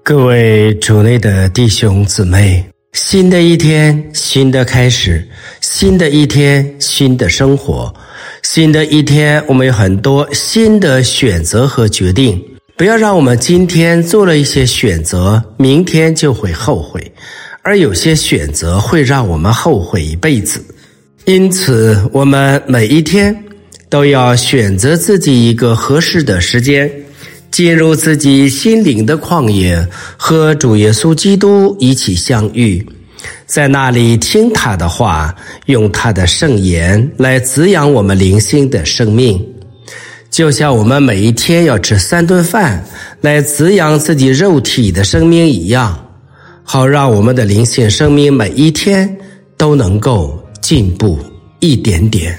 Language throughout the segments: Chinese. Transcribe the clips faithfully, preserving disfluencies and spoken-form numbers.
各位主内的弟兄姊妹，新的一天，新的开始，新的一天，新的生活，新的一天，我们有很多新的选择和决定。不要让我们今天做了一些选择，明天就会后悔，而有些选择会让我们后悔一辈子。因此，我们每一天都要选择自己一个合适的时间，进入自己心灵的旷野，和主耶稣基督一起相遇，在那里听他的话，用他的圣言来滋养我们灵性的生命。就像我们每一天要吃三顿饭来滋养自己肉体的生命一样，好让我们的灵性生命每一天都能够进步一点点。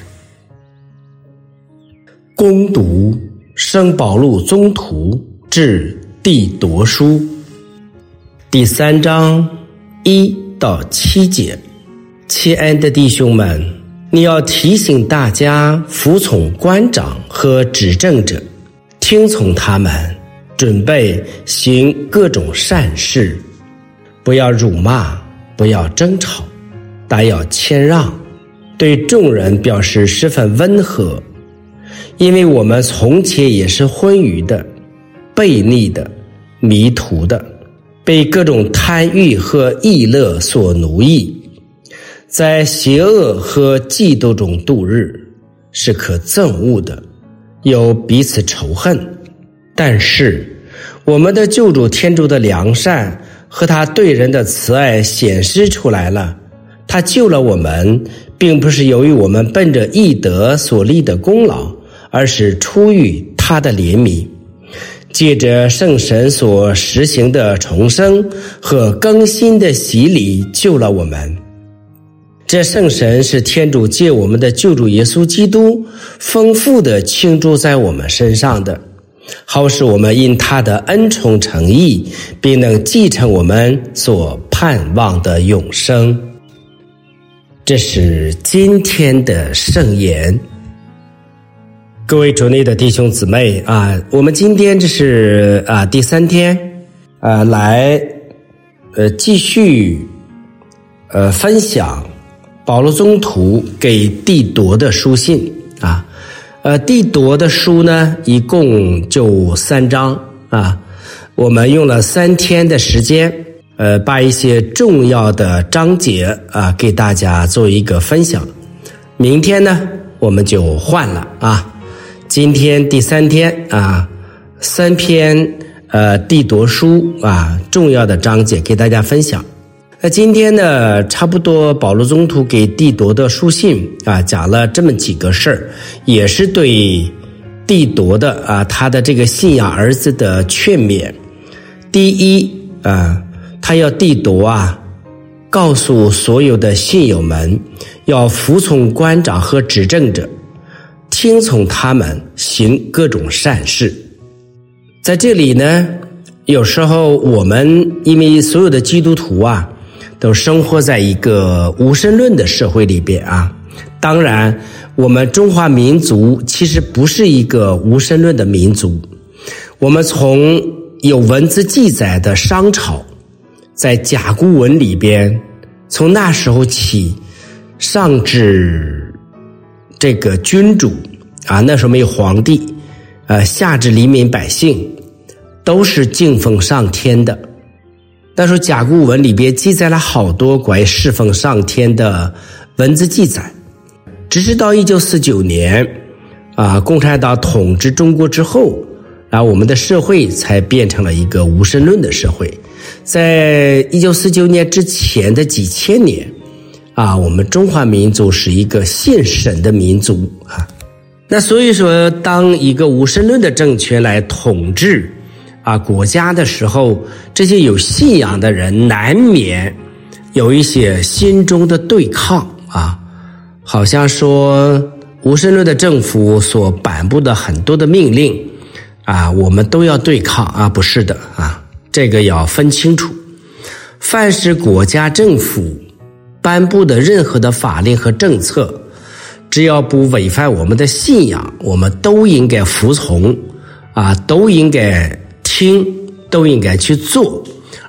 攻读圣保禄宗徒致弟铎书第三章一到七节。亲爱的弟兄们，你要提醒大家服从官长和执政者，听从他们，准备行各种善事，不要辱骂，不要争吵，但要谦让，对众人表示十分温和。因为我们从前也是昏愚的、悖逆的、迷途的，被各种贪欲和逸乐所奴役，在邪恶和嫉妒中度日，是可憎恶的，有彼此仇恨。但是我们的救主天主的良善和他对人的慈爱显示出来了。他救了我们，并不是由于我们奔着义德所立的功劳，而是出于他的怜悯，借着圣神所实行的重生和更新的洗礼救了我们。这圣神是天主借我们的救主耶稣基督丰富地倾注在我们身上的，好使我们因他的恩宠诚意，并能继承我们所盼望的永生。这是今天的圣言。各位主内的弟兄姊妹啊，我们今天这是啊第三天啊，来呃继续呃分享保禄宗徒给弟铎的书信啊。呃弟铎的书呢一共就三章啊，我们用了三天的时间呃把一些重要的章节啊给大家做一个分享。明天呢我们就换了啊。今天第三天啊，三篇呃弟铎书啊重要的章节给大家分享。那今天呢，差不多保禄宗徒给弟铎的书信啊讲了这么几个事儿，也是对弟铎的啊他的这个信仰儿子的劝勉。第一啊，他要弟铎啊告诉所有的信友们，要服从官长和执政者，听从他们，行各种善事。在这里呢，有时候我们因为所有的基督徒啊都生活在一个无神论的社会里边啊。当然我们中华民族其实不是一个无神论的民族。我们从有文字记载的商朝，在甲骨文里边，从那时候起，上至这个君主啊，那时候没有皇帝，呃，下至黎民百姓，都是敬奉上天的。那时候甲骨文里边记载了好多关于侍奉上天的文字记载。直至到一九四九年啊，共产党统治中国之后，然后我们的社会才变成了一个无神论的社会。在一九四九年之前的几千年啊，我们中华民族是一个信神的民族啊。那所以说，当一个无神论的政权来统治啊国家的时候，这些有信仰的人难免有一些心中的对抗啊，好像说无神论的政府所颁布的很多的命令啊，我们都要对抗啊，不是的啊，这个要分清楚。凡是国家政府颁布的任何的法令和政策，只要不违反我们的信仰，我们都应该服从啊，都应该听，都应该去做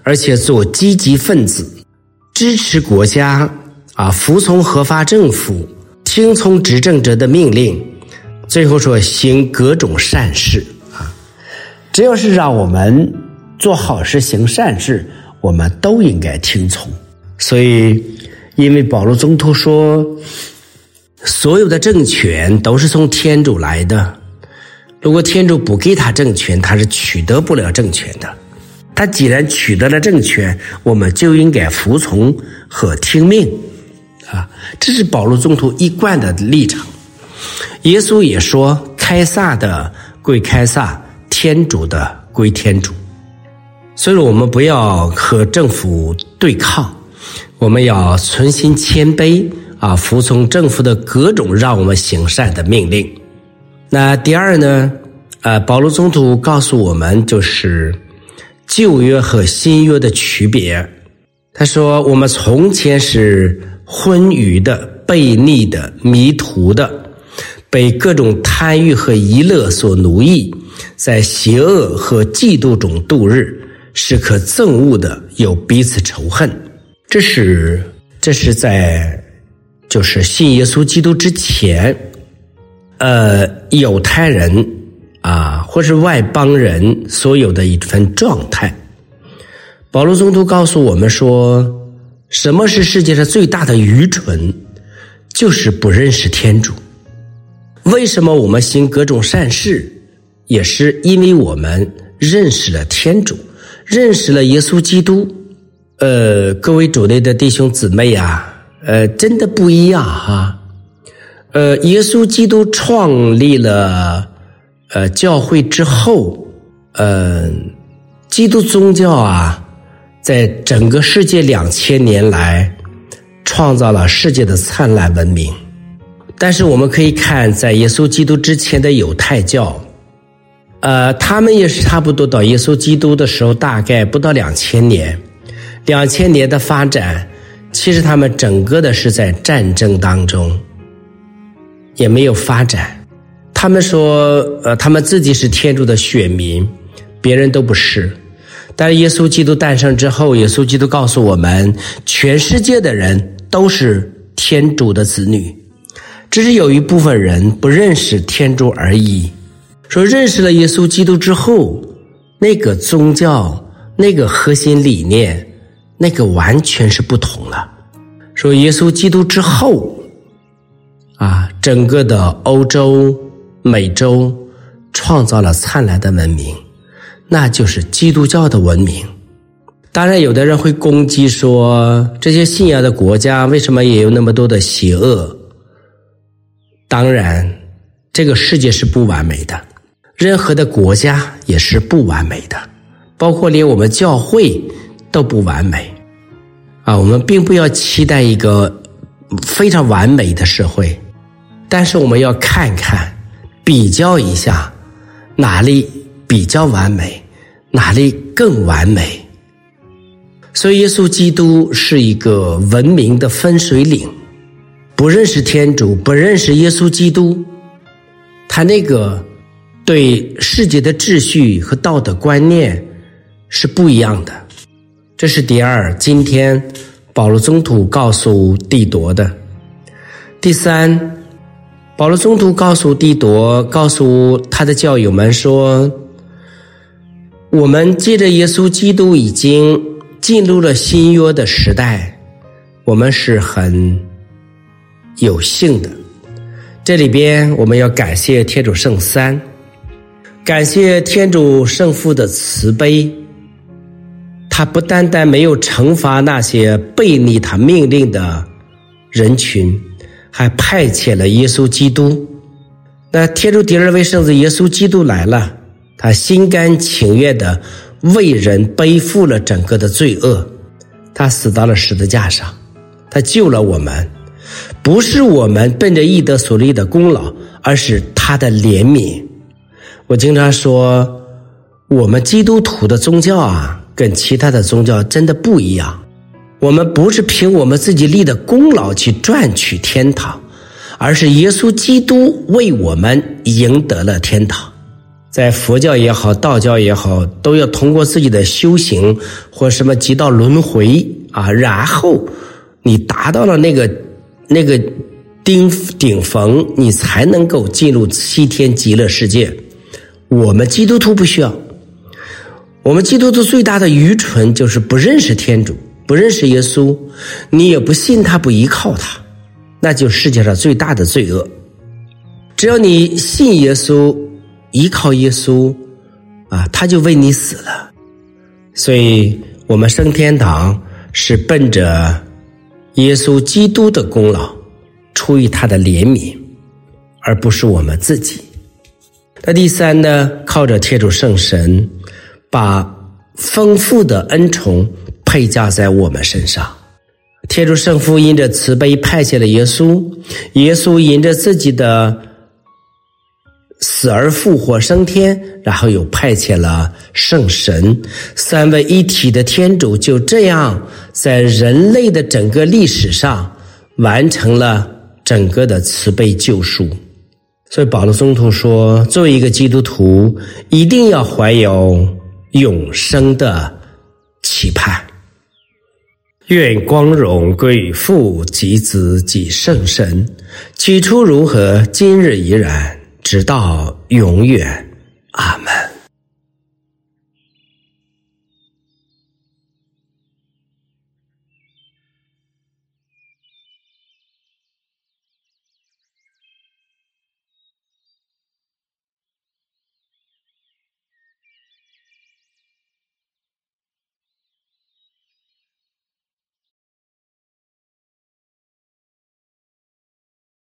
而且做积极分子，支持国家啊，服从合法政府，听从执政者的命令，最后说行各种善事啊。只要是让我们做好事行善事，我们都应该听从。所以因为保罗宗徒说所有的政权都是从天主来的，如果天主不给他政权，他是取得不了政权的。他既然取得了政权，我们就应该服从和听命啊，这是保罗宗徒一贯的立场。耶稣也说，开撒的归开撒，天主的归天主。所以我们不要和政府对抗，我们要存心谦卑啊，服从政府的各种让我们行善的命令。那第二呢，呃，保罗宗徒告诉我们就是旧约和新约的区别。他说，我们从前是昏愚的、悖逆的、迷途的，被各种贪欲和娱乐所奴役，在邪恶和嫉妒中度日，是可憎恶的，有彼此仇恨。这是这是在就是信耶稣基督之前，呃，犹太人啊，或是外邦人所有的一份状态。保罗宗徒告诉我们说，什么是世界上最大的愚蠢？就是不认识天主。为什么我们行各种善事？也是因为我们认识了天主，认识了耶稣基督。呃，各位主内的弟兄姊妹啊，呃，真的不一样哈。呃，耶稣基督创立了呃教会之后，呃，基督宗教啊，在整个世界两千年来创造了世界的灿烂文明。但是我们可以看，在耶稣基督之前的犹太教，呃，他们也是差不多到耶稣基督的时候，大概不到两千年，两千年的发展，其实他们整个的是在战争当中，也没有发展。他们说，呃，他们自己是天主的选民，别人都不是。但是耶稣基督诞生之后，耶稣基督告诉我们，全世界的人都是天主的子女，只是有一部分人不认识天主而已。说认识了耶稣基督之后，那个宗教，那个核心理念，那个完全是不同了。说耶稣基督之后啊，整个的欧洲、美洲创造了灿烂的文明，那就是基督教的文明。当然有的人会攻击说，这些信仰的国家为什么也有那么多的邪恶？当然这个世界是不完美的，任何的国家也是不完美的，包括连我们教会都不完美啊。我们并不要期待一个非常完美的社会，但是我们要看看，比较一下哪里比较完美，哪里更完美。所以耶稣基督是一个文明的分水岭，不认识天主，不认识耶稣基督，他那个对世界的秩序和道德观念是不一样的。这是第二，今天保罗宗徒告诉弟铎的。第三，保罗宗徒告诉弟铎，告诉他的教友们说，我们借着耶稣基督已经进入了新约的时代，我们是很有幸的。这里边我们要感谢天主圣三，感谢天主圣父的慈悲，他不单单没有惩罚那些背逆他命令的人群，还派遣了耶稣基督。那天主第二位圣子耶稣基督来了，他心甘情愿的为人背负了整个的罪恶，他死到了十字架上，他救了我们，不是我们奔着义德所立的功劳，而是他的怜悯。我经常说，我们基督徒的宗教啊，跟其他的宗教真的不一样。我们不是凭我们自己立的功劳去赚取天堂，而是耶稣基督为我们赢得了天堂。 在佛教也好，道教也好，都要通过自己的修行或什么几道轮回啊，然后你达到了那个那个顶顶峰，你才能够进入西天极乐世界。我们基督徒不需要，我们基督徒最大的愚蠢就是不认识天主，不认识耶稣，你也不信他，不依靠他，那就是世界上最大的罪恶。只要你信耶稣，依靠耶稣啊，他就为你死了。所以我们升天堂是奔着耶稣基督的功劳，出于他的怜悯，而不是我们自己。那第三呢，靠着天主圣神把丰富的恩宠配加在我们身上。天主圣父因着慈悲派遣了耶稣，耶稣因着自己的死而复活升天，然后又派遣了圣神，三位一体的天主就这样在人类的整个历史上完成了整个的慈悲救赎。所以保禄宗徒说，作为一个基督徒，一定要怀有永生的期盼。愿光荣归于父及子及圣神，起初如何，今日依然，直到永远。阿们。